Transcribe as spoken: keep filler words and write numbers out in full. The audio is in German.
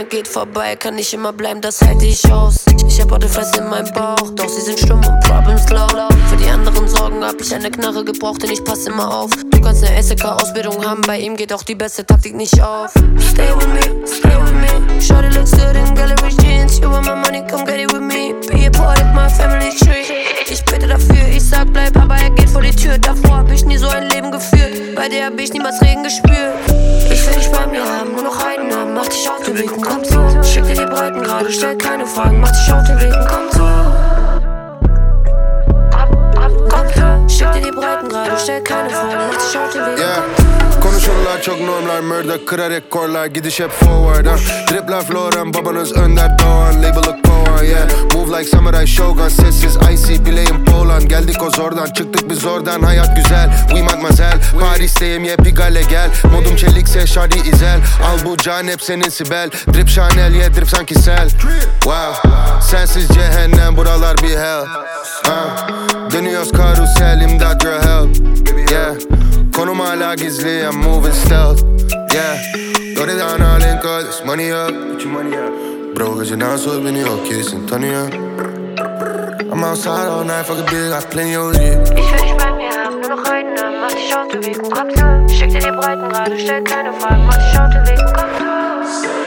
keiner geht vorbei, kann nicht immer bleiben, das halte ich aus. Ich hab Autofresse in meinem Bauch, doch sie sind stumm und Problems laut. Für die anderen Sorgen hab ich eine Knarre gebraucht, denn ich passe immer auf. Du kannst eine S E K-Ausbildung haben, bei ihm geht auch die beste Taktik nicht auf. Stay with me, stay with me. Shorty looks good in gallery jeans. You want my money, come get it with me. Be a part of my family tree. Ich bitte dafür, ich sag bleib, aber er geht vor die Tür. Davor hab ich nie so ein Leben geführt, bei dir hab ich niemals Regen gespürt. Ich will dich bei mir haben, nur noch einen Namen. Mach dich auf den Weg und komm zu. Schick dir die Breiten gerade, stell keine Fragen. Mach dich auf den Weg und komm zu. Komm zu. Schick dir die Breiten gerade, stell keine Fragen. Mach dich auf den Weg und komm zu. Konuşurlar çok normlar, murder kırar rekorlar. Gidiş hep forward, ha. Dripler Floran, babanız önder doğan. Label'ı kovan, yeah. Move like samurai shogun, sessiz icy bileğim Poland. Geldik o zordan, çıktık biz oradan. Hayat güzel, we mademoiselle. Paris'teyim, ye bir gale gel. Modum çelikse şadi izel. Al bu can hep senin Sibel. Drip Chanel, yeah, drip sanki sel. Wow, sensiz cehennem, buralar bir hell, ha. Dönüyoruz karusel, imdat girl help, yeah. Konum hala gizli, I'm moving stealth, yeah. Loaded down all in cause it's money up. Bro, gecenin söz beni yok kesin tanıyor. I'm outside all night, fuck a bitch, I've plenty of it. Ich will dich bei mir haben, nur noch einen Namen. Mach dich auf den Weg und komm zu. Schick dir die Breiten gerade, stell keine Fragen. Mach dich auf den Weg und komm zu.